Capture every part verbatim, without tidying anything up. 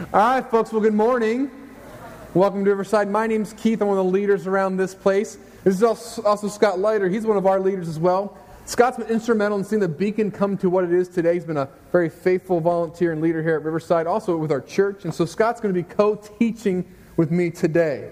All right, folks. Well, good morning. Welcome to Riverside. My name's Keith. I'm one of the leaders around this place. This is also, also Scott Leiter. He's one of our leaders as well. Scott's been instrumental in seeing the Beacon come to what it is today. He's been a very faithful volunteer and leader here at Riverside, also with our church. And so Scott's going to be co-teaching with me today.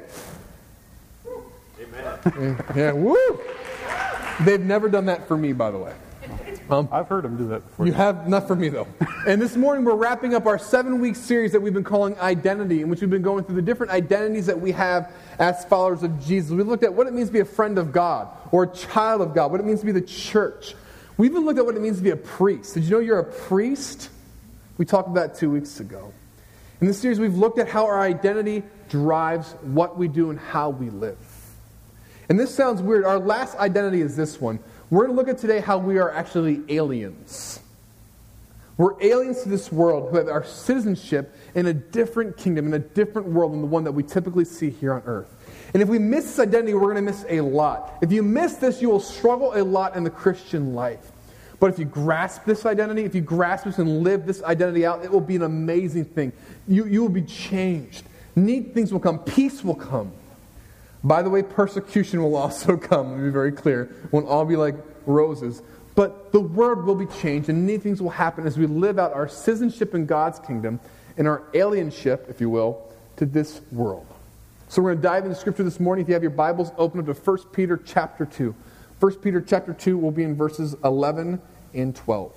Amen. Yeah, yeah, woo! They've never done that for me, by the way. Um, I've heard him do that before. You have, not for me though. And this morning we're wrapping up our seven-week series that we've been calling Identity, in which we've been going through the different identities that we have as followers of Jesus. We looked at what it means to be a friend of God, or a child of God, what it means to be the church. We even looked at what it means to be a priest. Did you know you're a priest? We talked about that two weeks ago. In this series we've looked at how our identity drives what we do and how we live. And this sounds weird. Our last identity is this one. We're going to look at today how we are actually aliens. We're aliens to this world who have our citizenship in a different kingdom, in a different world than the one that we typically see here on earth. And if we miss this identity, we're going to miss a lot. If you miss this, you will struggle a lot in the Christian life. But if you grasp this identity, if you grasp this and live this identity out, it will be an amazing thing. You, you will be changed. Neat things will come. Peace will come. By the way, persecution will also come, to be very clear. It won't all be like roses. But the world will be changed, and neat things will happen as we live out our citizenship in God's kingdom and our alienship, if you will, to this world. So we're going to dive into Scripture this morning. If you have your Bibles, open up to First Peter chapter two. First Peter chapter two will be in verses eleven and twelve.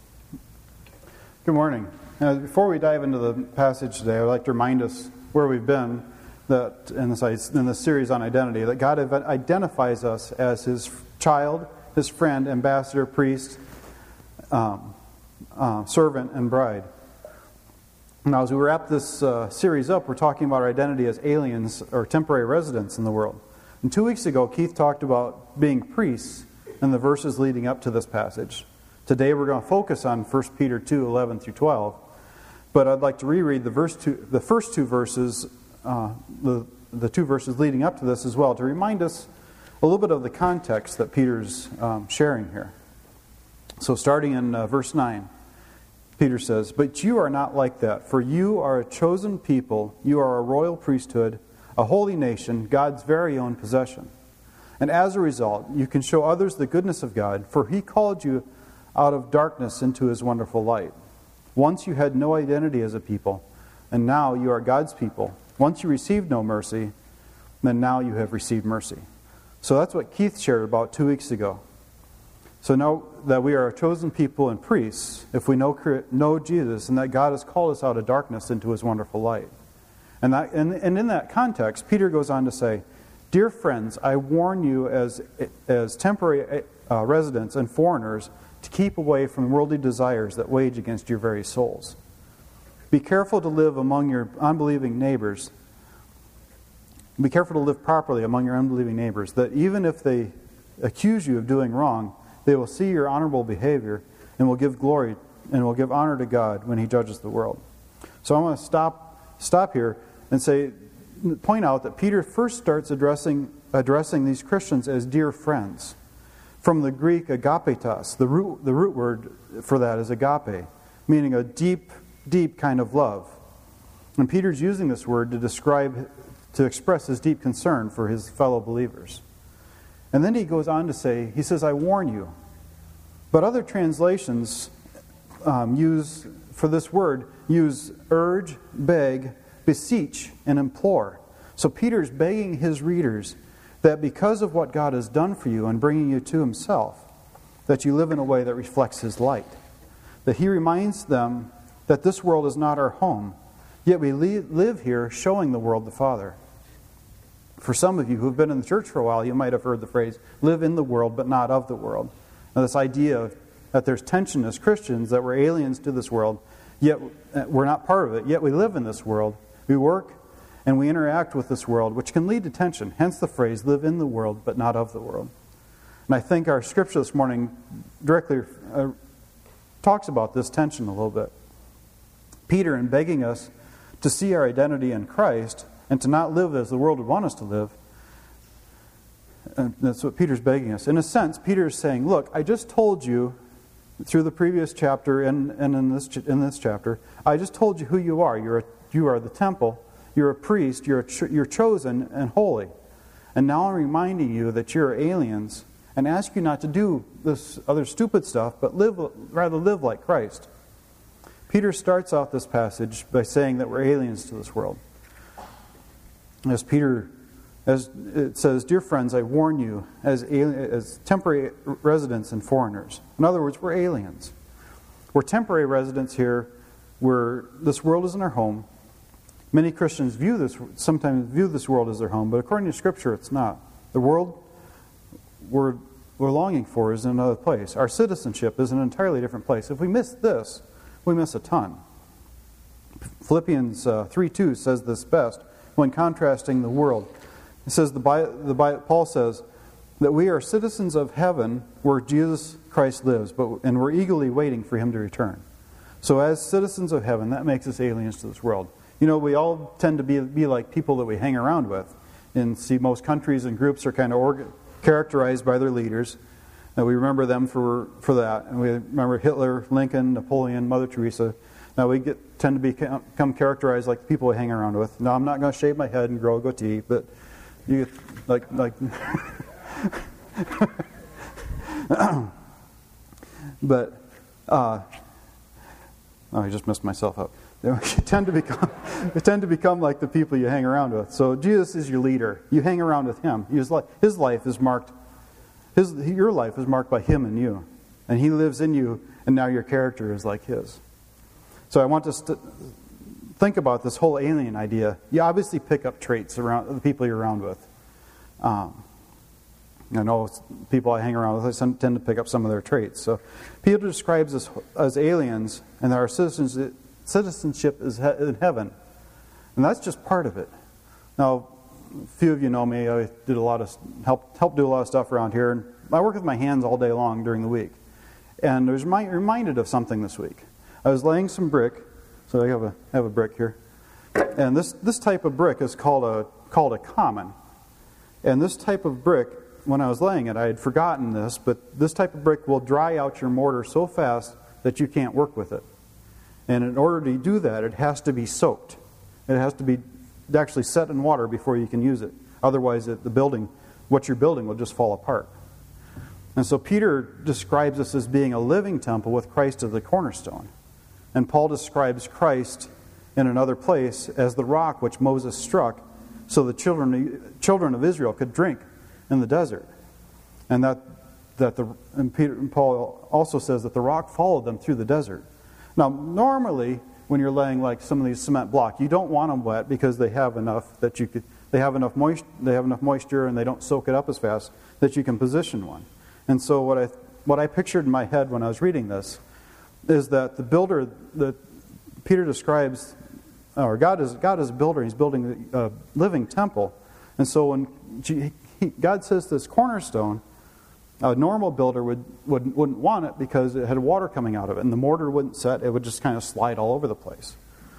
Good morning. Now, before we dive into the passage today, I'd like to remind us where we've been. That in this, in this series on identity, that God identifies us as His child, His friend, ambassador, priest, um, uh, servant, and bride. Now, as we wrap this uh, series up, we're talking about our identity as aliens or temporary residents in the world. And two weeks ago, Keith talked about being priests in the verses leading up to this passage. Today, we're going to focus on First Peter two, eleven through twelve. But I'd like to reread the verse two, the first two verses. Uh, the, the two verses leading up to this as well, to remind us a little bit of the context that Peter's um, sharing here. So starting in uh, verse nine, Peter says, "But you are not like that, for you are a chosen people, you are a royal priesthood, a holy nation, God's very own possession. And as a result, you can show others the goodness of God, for He called you out of darkness into His wonderful light. Once you had no identity as a people, and now you are God's people. Once you received no mercy, then now you have received mercy." So that's what Keith shared about two weeks ago. So now that we are a chosen people and priests, if we know, know Jesus and that God has called us out of darkness into His wonderful light. And, that, and, and in that context, Peter goes on to say, "Dear friends, I warn you as, as temporary uh, residents and foreigners to keep away from worldly desires that wage against your very souls. Be careful to live among your unbelieving neighbors. Be careful to live properly among your unbelieving neighbors, that even if they accuse you of doing wrong, they will see your honorable behavior and will give glory and will give honor to God when He judges the world." So I want to stop stop here and say, point out that Peter first starts addressing addressing these Christians as dear friends. From the Greek agapetos, the root the root word for that is agape, meaning a deep deep kind of love. And Peter's using this word to describe, to express his deep concern for his fellow believers. And then he goes on to say, he says, "I warn you." But other translations um, use, for this word, use urge, beg, beseech, and implore. So Peter's begging his readers that because of what God has done for you and bringing you to Himself, that you live in a way that reflects His light. That he reminds them that this world is not our home, yet we live here showing the world the Father. For some of you who have been in the church for a while, you might have heard the phrase, "live in the world but not of the world." Now, this idea of, that there's tension as Christians, that we're aliens to this world, yet we're not part of it, yet we live in this world, we work and we interact with this world, which can lead to tension. Hence the phrase, "live in the world but not of the world." And I think our scripture this morning directly uh, talks about this tension a little bit. Peter, in begging us to see our identity in Christ and to not live as the world would want us to live, and that's what Peter's begging us. In a sense, Peter is saying, look, I just told you through the previous chapter and, and in this in this chapter, I just told you who you are. You're a, you are the temple. You're a priest. You're a ch- you're chosen and holy. And now I'm reminding you that you're aliens, and ask you not to do this other stupid stuff, but live rather live like Christ. Peter starts out this passage by saying that we're aliens to this world. As Peter, as it says, "Dear friends, I warn you, as alien, as temporary residents and foreigners." In other words, we're aliens. We're temporary residents here. We're this world isn't our home. Many Christians view this sometimes view this world as their home, but according to Scripture, it's not. The world we're we're longing for is in another place. Our citizenship is in an entirely different place. If we miss this, we miss a ton. Philippians uh, three two says this best when contrasting the world. It says the, the Paul says that we are citizens of heaven where Jesus Christ lives, but and we're eagerly waiting for Him to return. So as citizens of heaven, that makes us aliens to this world. You know, we all tend to be be like people that we hang around with. And see, most countries and groups are kind of orga- characterized by their leaders. And we remember them for, for that. And we remember Hitler, Lincoln, Napoleon, Mother Teresa. Now we get tend to become, become characterized like the people we hang around with. Now I'm not going to shave my head and grow a goatee, but you like like. but uh, oh, I just messed myself up. You tend to become, you tend to become like the people you hang around with. So Jesus is your leader. You hang around with Him. His life, his life is marked. His your life is marked by Him and you, and He lives in you. And now your character is like His. So I want us to think about this whole alien idea. You obviously pick up traits around the people you're around with. Um, I know people I hang around with, I tend to pick up some of their traits. So Peter describes us as aliens, and our citizens. Citizenship is in heaven, and that's just part of it. Now, a few of you know me. I did a lot of help help do a lot of stuff around here, and I work with my hands all day long during the week. And I was reminded of something this week. I was laying some brick, so I have a have a brick here, and this this type of brick is called a called a common. And this type of brick, when I was laying it, I had forgotten this, but this type of brick will dry out your mortar so fast that you can't work with it. And in order to do that, it has to be soaked. It has to be actually set in water before you can use it. Otherwise, it, the building, what you're building, will just fall apart. And so Peter describes us as being a living temple with Christ as the cornerstone. And Paul describes Christ in another place as the rock which Moses struck so the children, children of Israel could drink in the desert. And that that the and Peter and Paul also says that the rock followed them through the desert. Now, normally, when you're laying like some of these cement blocks, you don't want them wet because they have enough that you could. They have enough moisture. They have enough moisture, and they don't soak it up as fast that you can position one. And so, what I what I pictured in my head when I was reading this is that the builder that Peter describes, or God is God is a builder. He's building a living temple, and so when he, God says this cornerstone. A normal builder would, would, wouldn't want it because it had water coming out of it, and the mortar wouldn't set. It would just kind of slide all over the place.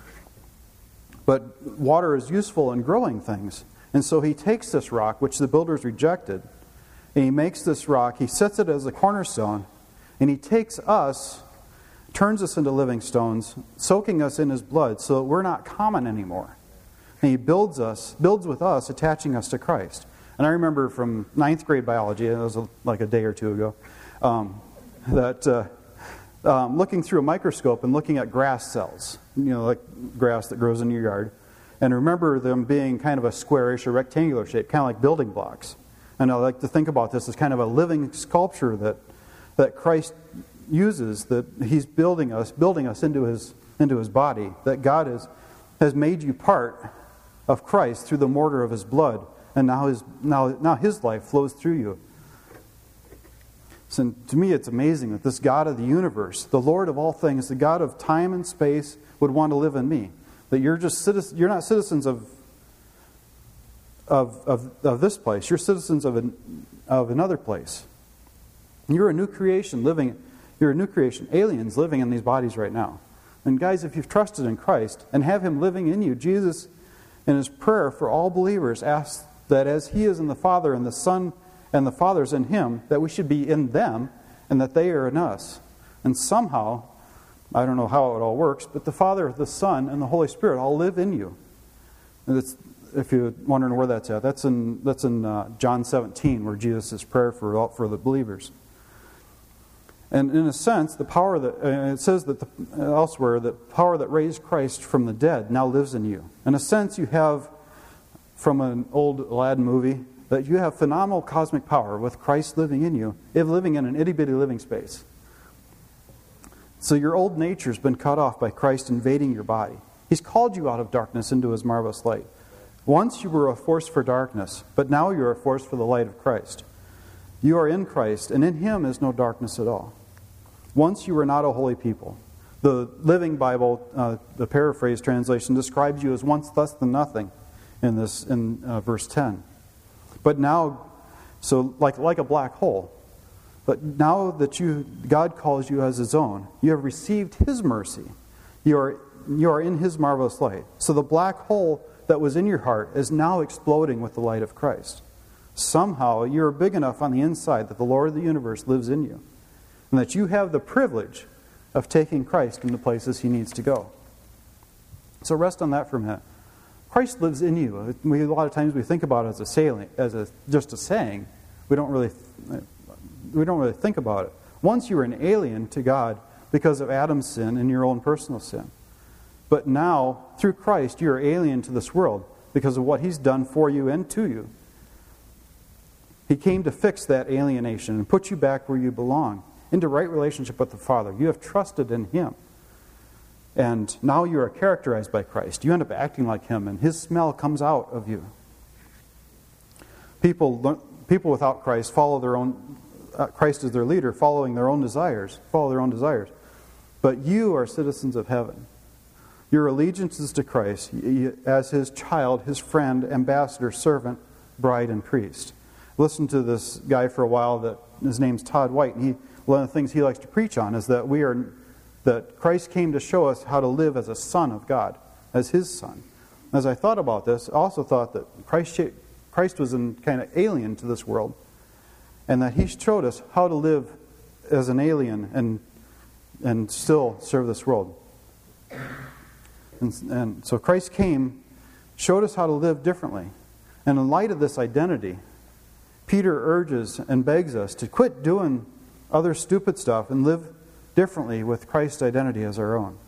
But water is useful in growing things. And so he takes this rock, which the builders rejected, and he makes this rock, he sets it as a cornerstone, and he takes us, turns us into living stones, soaking us in His blood so that we're not common anymore. And he builds us, builds with us, attaching us to Christ. And I remember from ninth grade biology, it was like a day or two ago, um, that uh, um, looking through a microscope and looking at grass cells, you know, like grass that grows in your yard, and remember them being kind of a squarish or rectangular shape, kind of like building blocks. And I like to think about this as kind of a living sculpture that that Christ uses, that He's building us, building us into His into His body. That God is has made you part of Christ through the mortar of His blood. And now his, now, now his life flows through you. So to me, it's amazing that this God of the universe, the Lord of all things, the God of time and space, would want to live in me. That you're just citizens, you're not citizens of, of, of, of this place. You're citizens of, an, of another place. You're a new creation living. You're a new creation, aliens living in these bodies right now. And guys, if you've trusted in Christ and have Him living in you, Jesus, in His prayer for all believers, asks that as He is in the Father and the Son and the Father's in Him, that we should be in them and that they are in us. And somehow, I don't know how it all works, but the Father, the Son, and the Holy Spirit all live in you. And it's, if you're wondering where that's at, that's in that's in uh, John seventeen, where Jesus' prayer for all, for the believers. And in a sense, the power that uh, it says that the, uh, elsewhere that power that raised Christ from the dead now lives in you. In a sense, you have, from an old Aladdin movie, that you have phenomenal cosmic power with Christ living in you, if living in an itty bitty living space. So your old nature's been cut off by Christ invading your body. He's called you out of darkness into His marvelous light. Once you were a force for darkness, but now you're a force for the light of Christ. You are in Christ, and in Him is no darkness at all. Once you were not a holy people. The Living Bible, uh, the paraphrase translation, describes you as once less than nothing in this in uh, verse ten. But now, so like like a black hole. But now that you God calls you as His own, you have received His mercy. You are you are in His marvelous light. So the black hole that was in your heart is now exploding with the light of Christ. Somehow you are big enough on the inside that the Lord of the universe lives in you. And that you have the privilege of taking Christ into places He needs to go. So rest on that for a minute. Christ lives in you. We, a lot of times we think about it as a saying, as a, just a saying. We don't really, we don't really think about it. Once you were an alien to God because of Adam's sin and your own personal sin. But now, through Christ, you are alien to this world because of what He's done for you and to you. He came to fix that alienation and put you back where you belong, into right relationship with the Father. You have trusted in Him. And now you are characterized by Christ. You end up acting like Him, and His smell comes out of you. People, people without Christ follow their own, uh, Christ is their leader, following their own desires, follow their own desires. But you are citizens of heaven. Your allegiance is to Christ as His child, His friend, ambassador, servant, bride, and priest. Listen to this guy for a while. That his name's Todd White, and he one of the things he likes to preach on is that we are that Christ came to show us how to live as a son of God, as His son. As I thought about this, I also thought that Christ Christ was in kind of alien to this world, and that He showed us how to live as an alien and and still serve this world. And, and so Christ came, showed us how to live differently. And in light of this identity, Peter urges and begs us to quit doing other stupid stuff and live differently with Christ's identity as our own.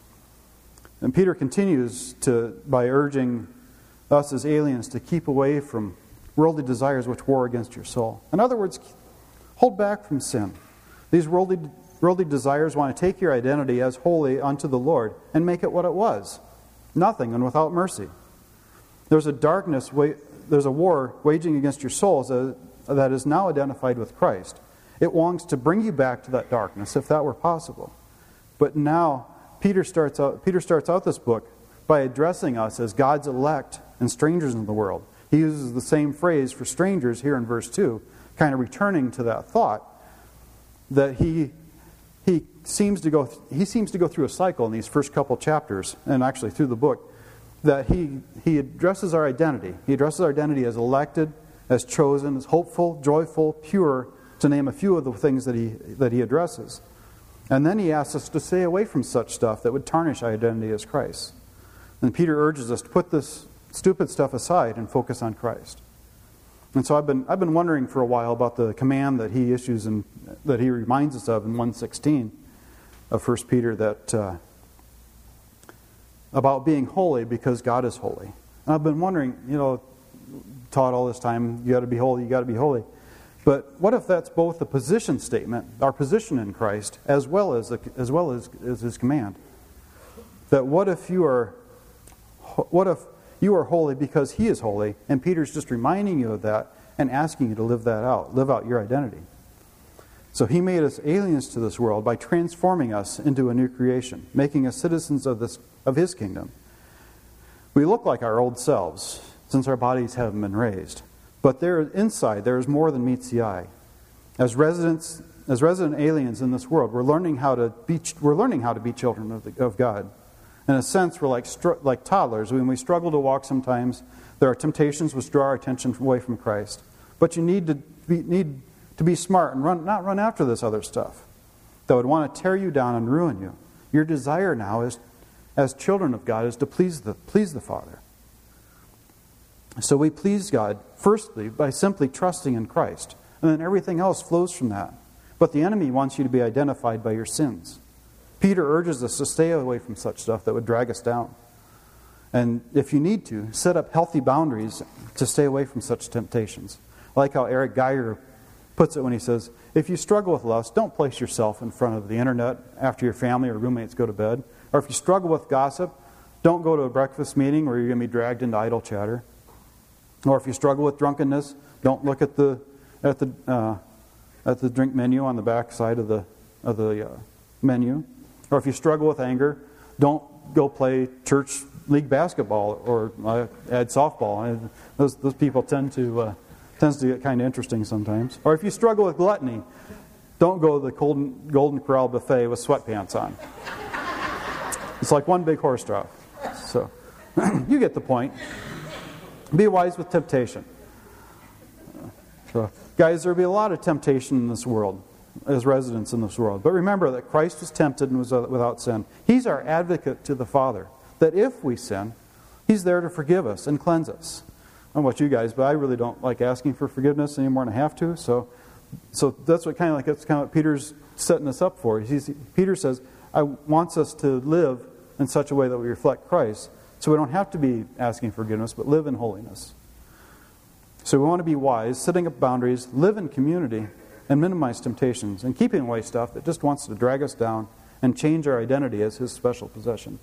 And Peter continues to by urging us as aliens to keep away from worldly desires which war against your soul. In other words, hold back from sin. These worldly, worldly desires want to take your identity as holy unto the Lord and make it what it was, nothing and without mercy. There's a darkness, there's a war waging against your souls that is now identified with Christ. It longs to bring you back to that darkness, if that were possible. But now, Peter starts out, Peter starts out this book by addressing us as God's elect and strangers in the world. He uses the same phrase for strangers here in verse two, kind of returning to that thought that he he seems to go he seems to go through a cycle in these first couple chapters, and actually through the book, that he he addresses our identity. He addresses our identity as elected, as chosen, as hopeful, joyful, pure, to name a few of the things that he that he addresses. And then he asks us to stay away from such stuff that would tarnish our identity as Christ. And Peter urges us to put this stupid stuff aside and focus on Christ. And so I've been I've been wondering for a while about the command that he issues and that he reminds us of in one sixteen of First Peter, that uh, about being holy because God is holy. And I've been wondering, you know, taught all this time, you got to be holy, you got to be holy. But what if that's both a position statement, our position in Christ, as well as the, as well as, as His command? That what if you are what if you are holy because He is holy, and Peter's just reminding you of that and asking you to live that out, live out your identity. So He made us aliens to this world by transforming us into a new creation, making us citizens of this of His kingdom. We look like our old selves, since our bodies haven't been raised. But there, inside, there is more than meets the eye. As residents, as resident aliens in this world, we're learning how to be we're learning how to be children of, the, of God. In a sense, we're like like toddlers. When we struggle to walk, sometimes there are temptations which draw our attention away from Christ. But you need to be, need to be smart and run not run after this other stuff. that would want to tear you down and ruin you. Your desire now is, as children of God, is to please the, please the Father. So we please God, firstly, by simply trusting in Christ. And then everything else flows from that. But the enemy wants you to be identified by your sins. Peter urges us to stay away from such stuff that would drag us down. And if you need to, set up healthy boundaries to stay away from such temptations. I like how Eric Geiger puts it when he says, if you struggle with lust, don't place yourself in front of the internet after your family or roommates go to bed. Or if you struggle with gossip, don't go to a breakfast meeting where you're going to be dragged into idle chatter. Or if you struggle with drunkenness, don't look at the at the uh, at the drink menu on the back side of the of the uh, menu. Or if you struggle with anger, don't go play church league basketball or uh, add softball. Those those people tend to uh, tends to get kind of interesting sometimes. Or if you struggle with gluttony, don't go to the Golden Golden Corral buffet with sweatpants on. It's like one big horse trough. So you get the point. Be wise with temptation. So, guys, there will be a lot of temptation in this world, as residents in this world. But remember that Christ was tempted and was without sin. He's our advocate to the Father. That if we sin, He's there to forgive us and cleanse us. I don't know about you guys, but I really don't like asking for forgiveness any more than I have to. So, so that's what kind of like that's kind of what Peter's setting us up for. He's, Peter says, "I wants us to live in such a way that we reflect Christ." So we don't have to be asking forgiveness, but live in holiness. So we want to be wise, setting up boundaries, live in community, and minimize temptations, and keeping away stuff that just wants to drag us down and change our identity as His special possession.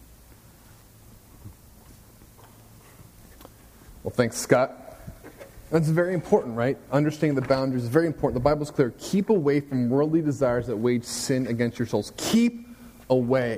Well, thanks, Scott. That's very important, right? Understanding the boundaries is very important. The Bible's clear. Keep away from worldly desires that wage sin against your souls. Keep away.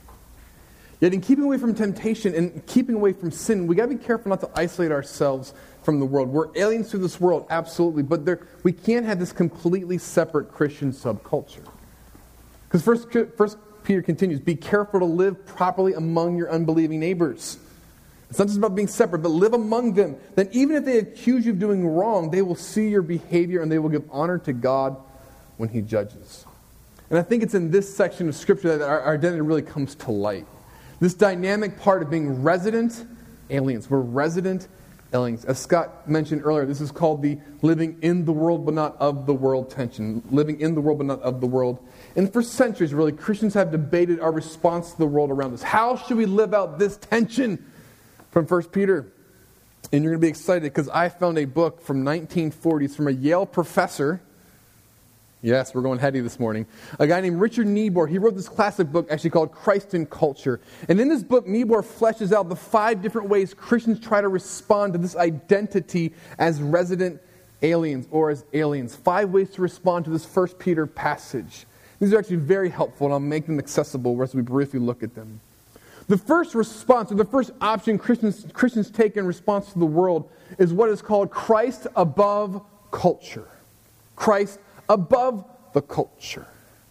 Yet in keeping away from temptation and keeping away from sin, we got to be careful not to isolate ourselves from the world. We're aliens to this world, absolutely, but there, we can't have this completely separate Christian subculture. Because first, first Peter continues, be careful to live properly among your unbelieving neighbors. It's not just about being separate, but live among them. Then even if they accuse you of doing wrong, they will see your behavior and they will give honor to God when He judges. And I think it's in this section of Scripture that our, our identity really comes to light. This dynamic part of being resident aliens. We're resident aliens. As Scott mentioned earlier, this is called the living in the world but not of the world tension. Living in the world but not of the world. And for centuries, really, Christians have debated our response to the world around us. How should we live out this tension from First Peter? And you're going to be excited because I found a book from nineteen forties from a Yale professor. Yes, we're going heady this morning. A guy named Richard Niebuhr, he wrote this classic book actually called Christ and Culture. And in this book, Niebuhr fleshes out the five different ways Christians try to respond to this identity as resident aliens or as aliens. Five ways to respond to this First Peter passage. These are actually very helpful, and I'll make them accessible as we briefly look at them. The first response, or the first option Christians, Christians take in response to the world is what is called Christ above culture. Christ above the culture.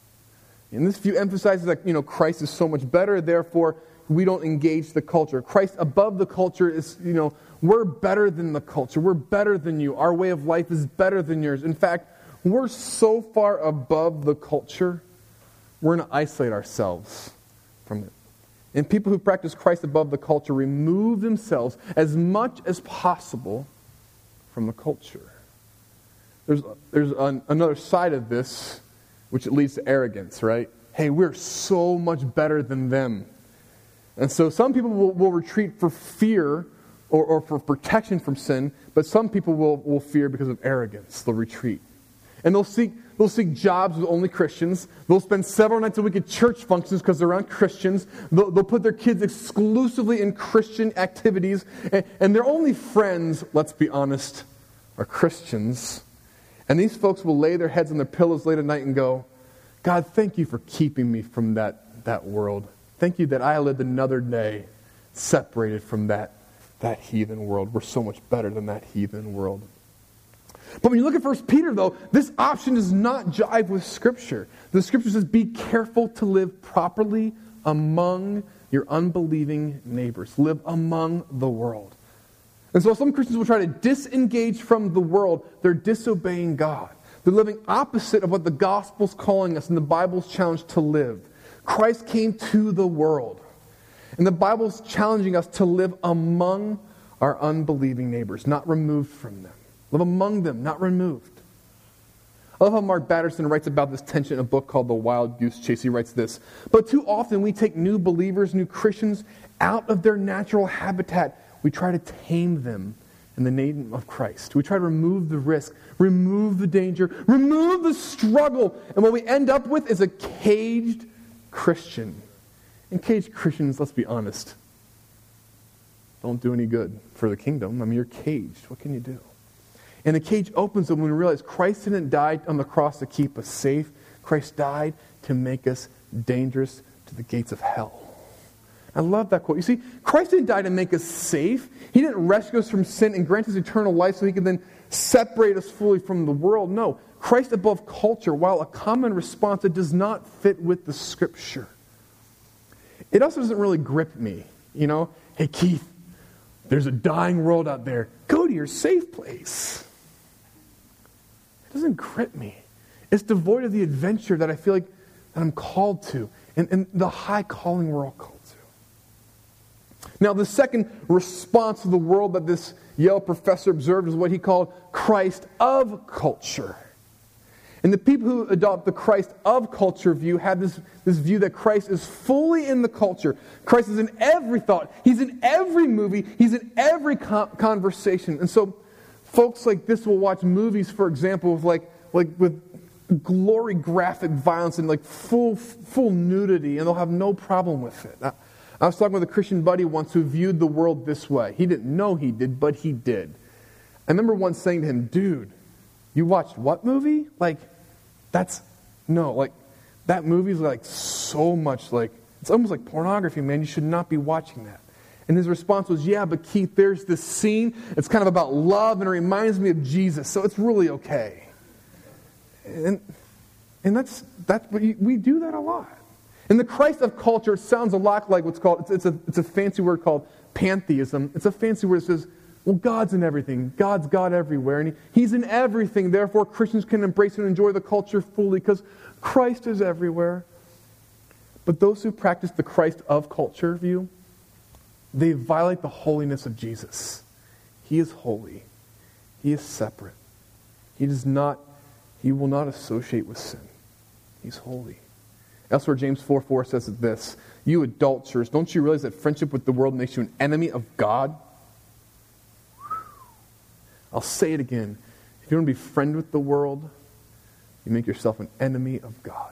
And this view emphasizes that, you know, Christ is so much better, therefore we don't engage the culture. Christ above the culture is, you know, we're better than the culture. We're better than you. Our way of life is better than yours. In fact, we're so far above the culture, we're going to isolate ourselves from it. And people who practice Christ above the culture remove themselves as much as possible from the culture. There's, there's an, another side of this, which it leads to arrogance, right? Hey, we're so much better than them. And so some people will, will retreat for fear or, or for protection from sin, but some people will, will fear because of arrogance. They'll retreat. And they'll seek, they'll seek jobs with only Christians. They'll spend several nights a week at church functions because they're around Christians. They'll, they'll put their kids exclusively in Christian activities. And, and their only friends, let's be honest, are Christians. And these folks will lay their heads on their pillows late at night and go, God, thank you for keeping me from that, that world. Thank you that I lived another day separated from that, that heathen world. We're so much better than that heathen world. But when you look at First Peter, though, this option does not jive with Scripture. The Scripture says, be careful to live properly among your unbelieving neighbors. Live among the world. And so some Christians will try to disengage from the world. They're disobeying God. They're living opposite of what the gospel's calling us and the Bible's challenge to live. Christ came to the world. And the Bible's challenging us to live among our unbelieving neighbors, not removed from them. Live among them, not removed. I love how Mark Batterson writes about this tension in a book called The Wild Goose Chase. He writes this: but too often we take new believers, new Christians, out of their natural habitat. We try to tame them in the name of Christ. We try to remove the risk, remove the danger, remove the struggle. And what we end up with is a caged Christian. And caged Christians, let's be honest, don't do any good for the kingdom. I mean, you're caged. What can you do? And the cage opens up when we realize Christ didn't die on the cross to keep us safe. Christ died to make us dangerous to the gates of hell. I love that quote. You see, Christ didn't die to make us safe. He didn't rescue us from sin and grant us eternal life so he could then separate us fully from the world. No, Christ above culture, while a common response, it does not fit with the Scripture. It also doesn't really grip me. You know, hey Keith, there's a dying world out there. Go to your safe place. It doesn't grip me. It's devoid of the adventure that I feel like that I'm called to, and, and the high calling we're all called to. Now, the second response to the world that this Yale professor observed is what he called Christ of culture. And the people who adopt the Christ of culture view have this, this view that Christ is fully in the culture. Christ is in every thought. He's in every movie. He's in every con- conversation. And so folks like this will watch movies, for example, with like, like with glory graphic violence and like full, full nudity, and they'll have no problem with it. I, I was talking with a Christian buddy once who viewed the world this way. He didn't know he did, but he did. I remember once saying to him, dude, you watched what movie? Like, that's, no, like, that movie's like so much like, it's almost like pornography, man. You should not be watching that. And his response was, yeah, but Keith, there's this scene. It's kind of about love, and it reminds me of Jesus, so it's really okay. And and that's, that's we, we do that a lot. In the Christ of culture, it sounds a lot like what's called, it's, it's, a, it's a fancy word called pantheism. It's a fancy word that says, well, God's in everything. God's God everywhere. And he, He's in everything. Therefore, Christians can embrace and enjoy the culture fully because Christ is everywhere. But those who practice the Christ of culture view, they violate the holiness of Jesus. He is holy. He is separate. He does not, he will not associate with sin. He's holy. Elsewhere, James four four says this: you adulterers, don't you realize that friendship with the world makes you an enemy of God? I'll say it again. If you want to be friend with the world, you make yourself an enemy of God.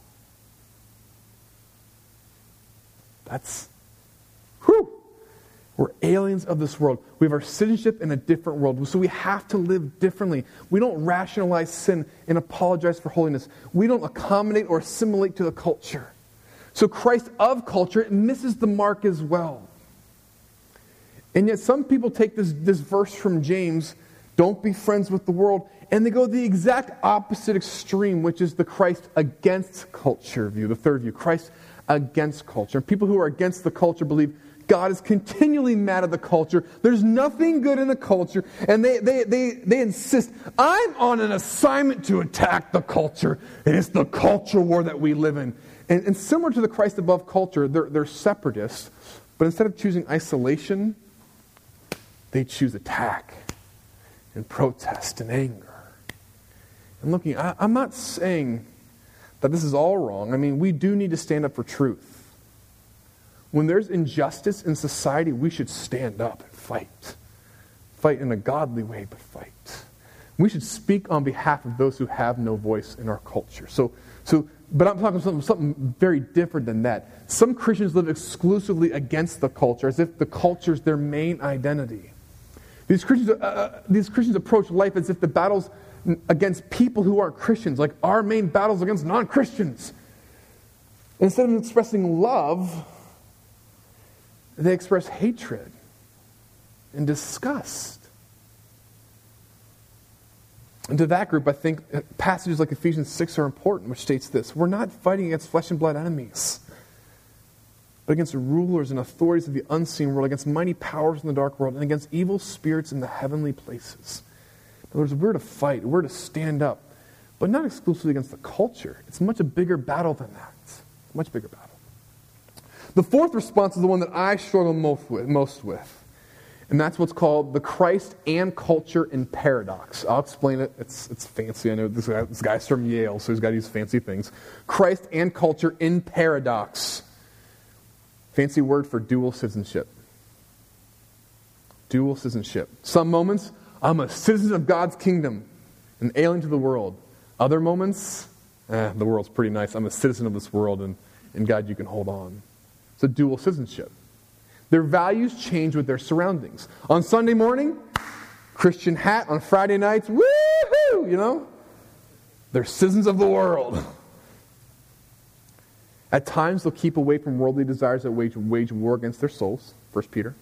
That's, whew. We're aliens of this world. We have our citizenship in a different world. So we have to live differently. We don't rationalize sin and apologize for holiness. We don't accommodate or assimilate to the culture. So Christ of culture, it misses the mark as well. And yet some people take this, this verse from James, don't be friends with the world, and they go the exact opposite extreme, which is the Christ against culture view, the third view, Christ against culture. And people who are against the culture believe God is continually mad at the culture. There's nothing good in the culture. And they, they, they, they insist, I'm on an assignment to attack the culture. And it's the culture war that we live in. And, and similar to the Christ above culture, they're, they're separatists. But instead of choosing isolation, they choose attack and protest and anger. And looking, I, I'm not saying that this is all wrong. I mean, we do need to stand up for truth. When there's injustice in society, we should stand up and fight. Fight in a godly way, but fight. We should speak on behalf of those who have no voice in our culture. So, so, but I'm talking something, something very different than that. Some Christians live exclusively against the culture, as if the culture is their main identity. These Christians, uh, these Christians approach life as if the battle's against people who aren't Christians, like our main battle's against non-Christians. Instead of expressing love, they express hatred and disgust. And to that group, I think passages like Ephesians six are important, which states this: we're not fighting against flesh and blood enemies, but against rulers and authorities of the unseen world, against mighty powers in the dark world, and against evil spirits in the heavenly places. In other words, we're to fight, we're to stand up, but not exclusively against the culture. It's a much a bigger battle than that. It's a much bigger battle. The fourth response is the one that I struggle most with, most with. And that's what's called the Christ and culture in paradox. I'll explain it. It's it's fancy. I know this, guy, this guy's from Yale, so he's got to use fancy things. Christ and culture in paradox. Fancy word for dual citizenship. Dual citizenship. Some moments, I'm a citizen of God's kingdom, an alien to the world. Other moments, eh, the world's pretty nice. I'm a citizen of this world, and, and God, you can hold on. It's a dual citizenship. Their values change with their surroundings. On Sunday morning, Christian hat. On Friday nights, woo-hoo, you know? They're citizens of the world. At times, they'll keep away from worldly desires that wage, wage war against their souls, First Peter.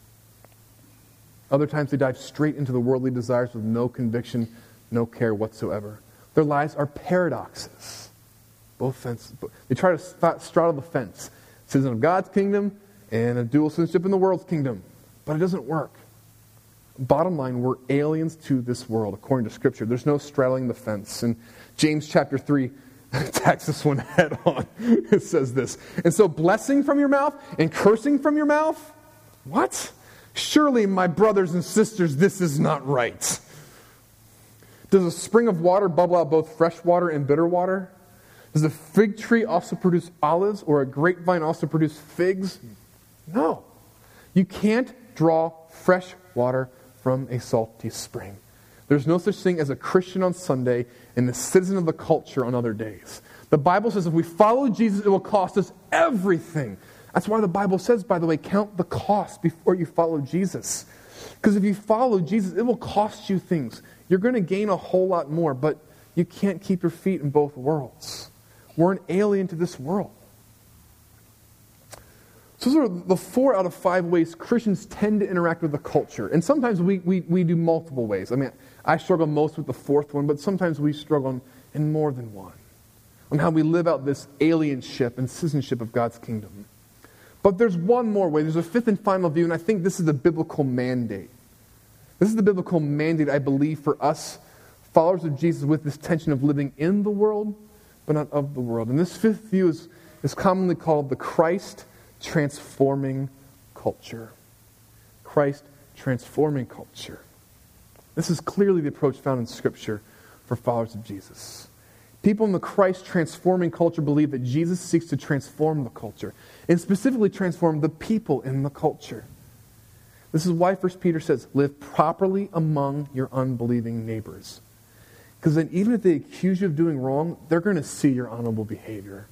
Other times, they dive straight into the worldly desires with no conviction, no care whatsoever. Their lives are paradoxes. Both fences. They try to straddle the fence. Citizen of God's kingdom and a dual citizenship in the world's kingdom. But it doesn't work. Bottom line, we're aliens to this world, according to Scripture. There's no straddling the fence. And James chapter three attacks this one head on. It says this, and so blessing from your mouth and cursing from your mouth? What? Surely, my brothers and sisters, this is not right. Does a spring of water bubble out both fresh water and bitter water? Does a fig tree also produce olives, or a grapevine also produce figs? No. You can't draw fresh water from a salty spring. There's no such thing as a Christian on Sunday and a citizen of the culture on other days. The Bible says if we follow Jesus, it will cost us everything. That's why the Bible says, by the way, count the cost before you follow Jesus. Because if you follow Jesus, it will cost you things. You're going to gain a whole lot more, but you can't keep your feet in both worlds. We're an alien to this world. So those are the four out of five ways Christians tend to interact with the culture. And sometimes we, we, we do multiple ways. I mean, I struggle most with the fourth one, but sometimes we struggle in more than one. On how we live out this alienship and citizenship of God's kingdom. But there's one more way. There's a fifth and final view, and I think this is the biblical mandate. This is the biblical mandate, I believe, for us, followers of Jesus, with this tension of living in the world, but not of the world. And this fifth view is, is commonly called the Christ transforming culture. Christ transforming culture. This is clearly the approach found in Scripture for followers of Jesus. People in the Christ transforming culture believe that Jesus seeks to transform the culture, and specifically transform the people in the culture. This is why First Peter says, live properly among your unbelieving neighbors. Because then even if they accuse you of doing wrong, they're going to see your honorable behavior.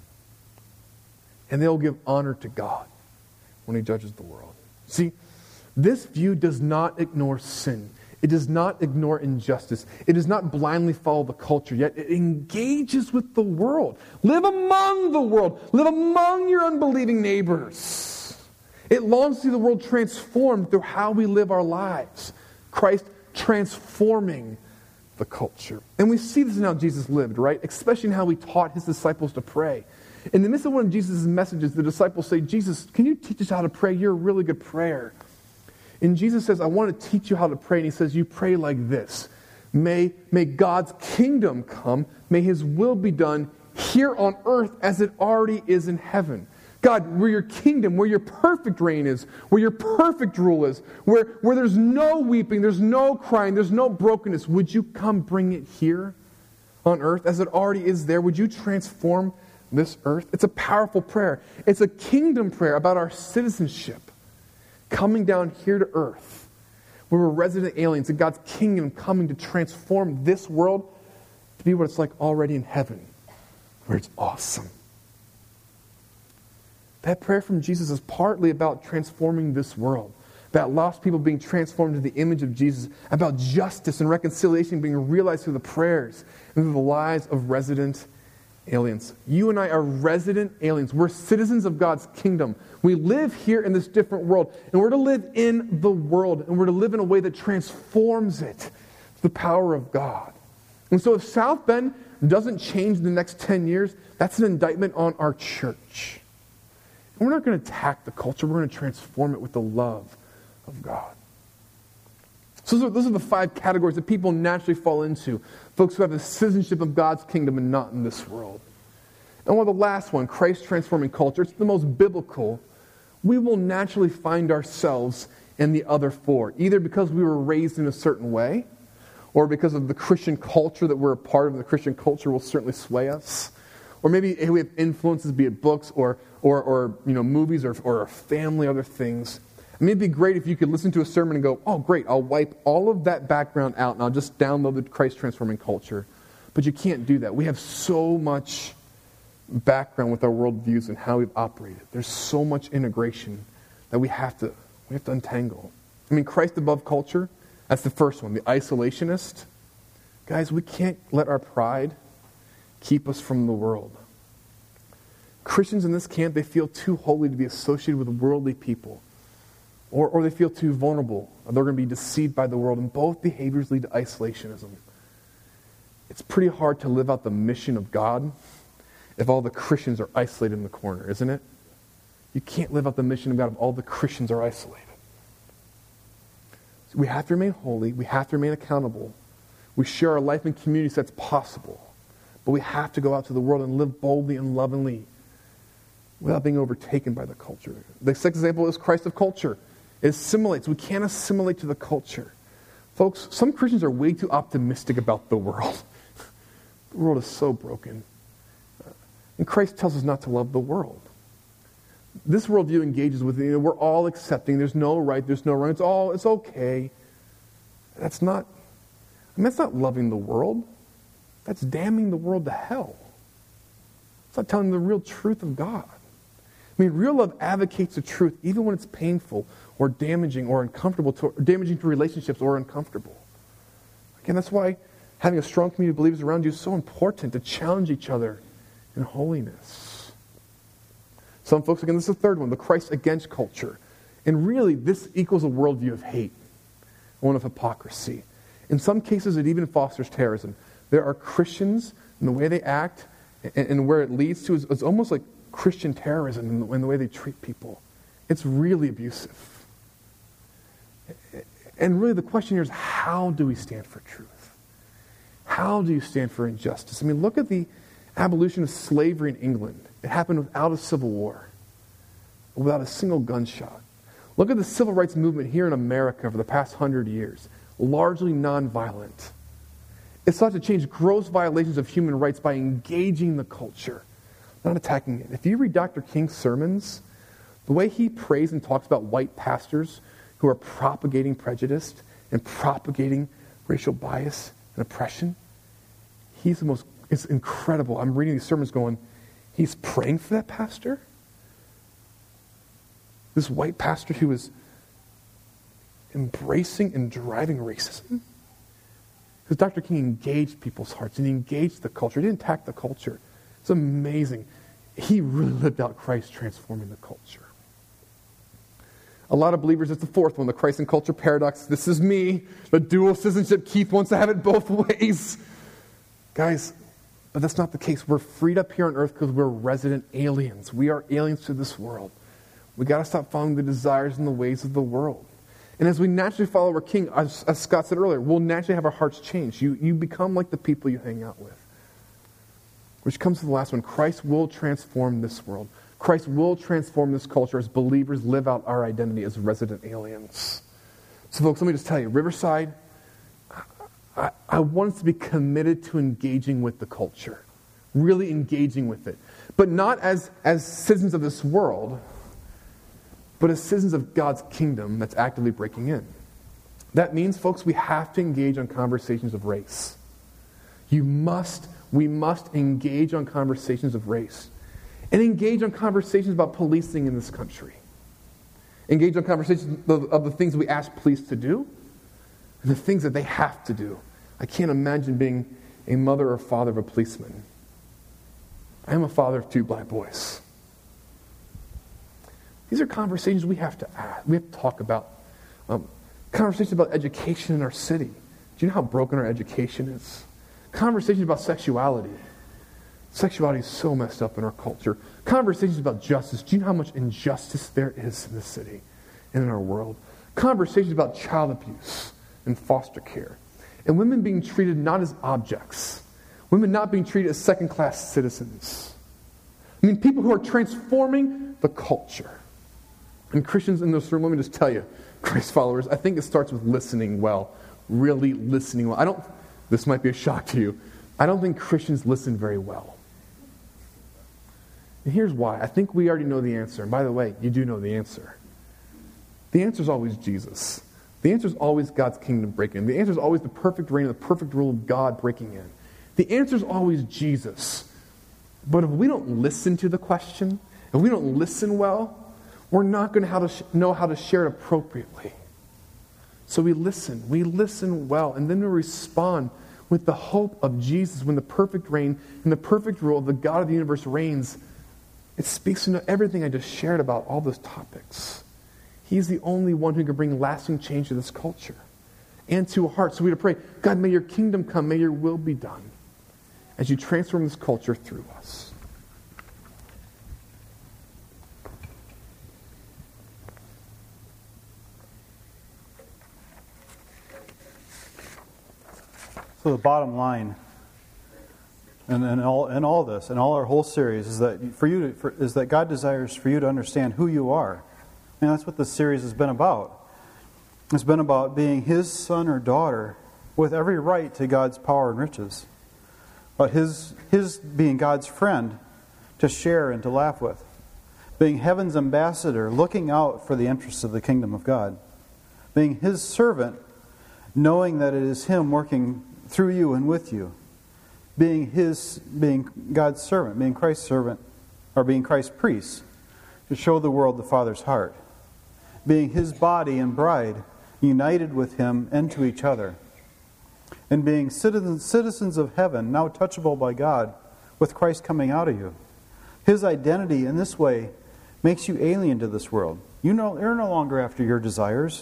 And they'll give honor to God when He judges the world. See, this view does not ignore sin. It does not ignore injustice. It does not blindly follow the culture, yet it engages with the world. Live among the world. Live among your unbelieving neighbors. It longs to see the world transformed through how we live our lives. Christ transforming the culture. And we see this in how Jesus lived, right? Especially in how He taught His disciples to pray. In the midst of one of Jesus' messages, the disciples say, Jesus, can you teach us how to pray? You're a really good prayer. And Jesus says, I want to teach you how to pray. And He says, you pray like this. May, may God's kingdom come. May His will be done here on earth as it already is in heaven. God, where your kingdom, where your perfect reign is, where your perfect rule is, where, where there's no weeping, there's no crying, there's no brokenness, would you come bring it here on earth as it already is there? Would you transform this earth? It's a powerful prayer. It's a kingdom prayer about our citizenship. Coming down here to earth, where we're resident aliens, and God's kingdom coming to transform this world to be what it's like already in heaven, where it's awesome. That prayer from Jesus is partly about transforming this world, about lost people being transformed into the image of Jesus, about justice and reconciliation being realized through the prayers and through the lives of resident aliens. You and I are resident aliens. We're citizens of God's kingdom. We live here in this different world, and we're to live in the world, and we're to live in a way that transforms it, the power of God. And so if South Bend doesn't change in the next ten years, that's an indictment on our church. And we're not going to attack the culture. We're going to transform it with the love of God. So those are, those are the five categories that people naturally fall into. Folks who have the citizenship of God's kingdom and not in this world. And one of the last one, Christ transforming culture, it's the most biblical. We will naturally find ourselves in the other four, either because we were raised in a certain way, or because of the Christian culture that we're a part of. The Christian culture will certainly sway us. Or maybe we have influences, be it books or or, or you know movies or, or family, other things. I mean, it'd be great if you could listen to a sermon and go, oh, great, I'll wipe all of that background out and I'll just download the Christ transforming culture. But you can't do that. We have so much background with our worldviews and how we've operated. There's so much integration that we have to we have to untangle. I mean, Christ above culture, that's the first one, the isolationist. Guys, we can't let our pride keep us from the world. Christians in this camp, they feel too holy to be associated with worldly people. Or, or they feel too vulnerable. Or they're going to be deceived by the world. And both behaviors lead to isolationism. It's pretty hard to live out the mission of God if all the Christians are isolated in the corner, isn't it? You can't live out the mission of God if all the Christians are isolated. So we have to remain holy. We have to remain accountable. We share our life in communities that's possible. But we have to go out to the world and live boldly and lovingly without being overtaken by the culture. The sixth example is Christ of culture. It assimilates. We can't assimilate to the culture. Folks, some Christians are way too optimistic about the world. The world is so broken. And Christ tells us not to love the world. This worldview engages with, you know, we're all accepting. There's no right, there's no wrong. It's all, it's okay. That's not, I mean, that's not loving the world. That's damning the world to hell. It's not telling the real truth of God. I mean, real love advocates the truth even when it's painful or damaging or uncomfortable, to, or damaging to relationships or uncomfortable. Again, that's why having a strong community of believers around you is so important, to challenge each other in holiness. Some folks, again, this is the third one, the Christ against culture. And really, this equals a worldview of hate, one of hypocrisy. In some cases, it even fosters terrorism. There are Christians, and the way they act, and, and where it leads to is, is almost like Christian terrorism in the, in the way they treat people. It's really abusive. And really the question here is, how do we stand for truth? How do you stand for injustice? I mean, look at the abolition of slavery in England. It happened without a civil war, without a single gunshot. Look at the civil rights movement here in America over the past hundred years, largely nonviolent. It sought to change gross violations of human rights by engaging the culture, not attacking it. If you read Doctor King's sermons, the way he prays and talks about white pastors who are propagating prejudice and propagating racial bias and oppression, he's the most, it's incredible. I'm reading these sermons going, he's praying for that pastor? This white pastor who is embracing and driving racism? Because Doctor King engaged people's hearts and he engaged the culture. He didn't attack the culture. It's amazing. He really lived out Christ transforming the culture. A lot of believers, it's the fourth one, the Christ and culture paradox. This is me, the dual citizenship. Keith wants to have it both ways. Guys, but that's not the case. We're freed up here on earth because we're resident aliens. We are aliens to this world. We got to stop following the desires and the ways of the world. And as we naturally follow our King, as, as Scott said earlier, we'll naturally have our hearts changed. You, you become like the people you hang out with. Which comes to the last one. Christ will transform this world. Christ will transform this culture as believers live out our identity as resident aliens. So folks, let me just tell you, Riverside, I, I want us to be committed to engaging with the culture. Really engaging with it. But not as, as citizens of this world, but as citizens of God's kingdom that's actively breaking in. That means, folks, we have to engage on conversations of race. You must, we must engage on conversations of race. And engage on conversations about policing in this country. Engage on conversations of, of the things we ask police to do and the things that they have to do. I can't imagine being a mother or father of a policeman. I am a father of two black boys. These are conversations we have to ask, we have to talk about. Um, conversations about education in our city. Do you know how broken our education is? Conversations about sexuality. Sexuality is so messed up in our culture. Conversations about justice. Do you know how much injustice there is in this city and in our world? Conversations about child abuse in foster care. And women being treated not as objects. Women not being treated as second-class citizens. I mean, people who are transforming the culture. And Christians in this room, let me just tell you, Christ followers, I think it starts with listening well. Really listening well. I don't, this might be a shock to you, I don't think Christians listen very well. And here's why. I think we already know the answer. And by the way, you do know the answer. The answer is always Jesus. The answer is always God's kingdom breaking in. The answer is always the perfect reign, the perfect rule of God breaking in. The answer is always Jesus. But if we don't listen to the question, if we don't listen well, we're not going to know how to share it appropriately. So we listen. We listen well. And then we respond with the hope of Jesus when the perfect reign and the perfect rule of the God of the universe reigns. It speaks to everything I just shared about all those topics. He's the only one who can bring lasting change to this culture and to our hearts. So we to pray, God, may your kingdom come, may your will be done as you transform this culture through us. So the bottom line, and in all in all this, in all our whole series, is that for you to, for, is that God desires for you to understand who you are. And that's what this series has been about. It's been about being His son or daughter with every right to God's power and riches. But His His being God's friend to share and to laugh with. Being heaven's ambassador, looking out for the interests of the kingdom of God. Being His servant, knowing that it is Him working through you and with you. Being His, being God's servant, being Christ's servant, or being Christ's priest, to show the world the Father's heart. Being His body and bride, united with Him and to each other. And being citizens, citizens of heaven, now touchable by God, with Christ coming out of you. His identity in this way makes you alien to this world. You know, you're no longer after your desires.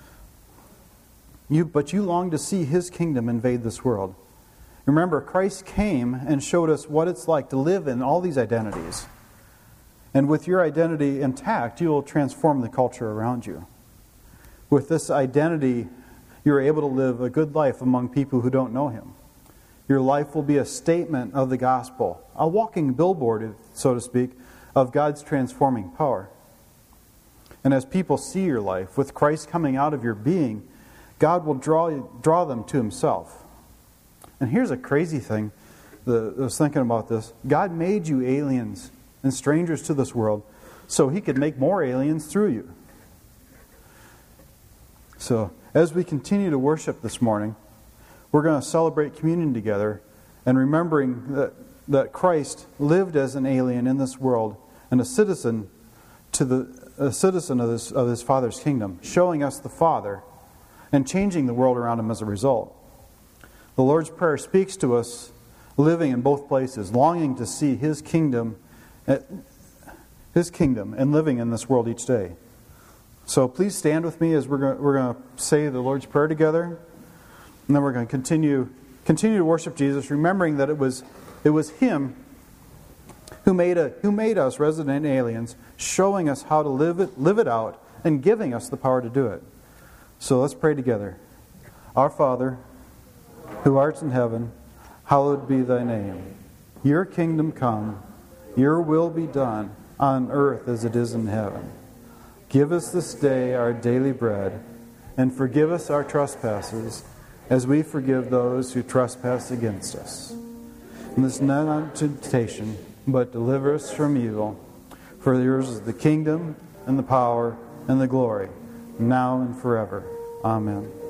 You, but you long to see His kingdom invade this world. Remember, Christ came and showed us what it's like to live in all these identities. And with your identity intact, you will transform the culture around you. With this identity, you're able to live a good life among people who don't know Him. Your life will be a statement of the gospel, a walking billboard, so to speak, of God's transforming power. And as people see your life, with Christ coming out of your being, God will draw draw them to Himself. And here's a crazy thing. The, I was thinking about this. God made you aliens and strangers to this world so He could make more aliens through you. So, as we continue to worship this morning, we're going to celebrate communion together and remembering that, that Christ lived as an alien in this world and a citizen to the a citizen of this of His Father's kingdom, showing us the Father and changing the world around Him as a result. The Lord's Prayer speaks to us living in both places, longing to see His kingdom, His kingdom, and living in this world each day. So please stand with me as we're going, we're going to say the Lord's Prayer together, and then we're going to continue continue to worship Jesus, remembering that it was it was Him who made a who made us resident aliens, showing us how to live it live it out, and giving us the power to do it. So let's pray together. Our Father, who art in heaven, hallowed be Thy name. Your kingdom come, Your will be done, on earth as it is in heaven. Give us this day our daily bread, and forgive us our trespasses, as we forgive those who trespass against us. And this not unto temptation, but deliver us from evil. For Yours is the kingdom, and the power, and the glory, now and forever. Amen.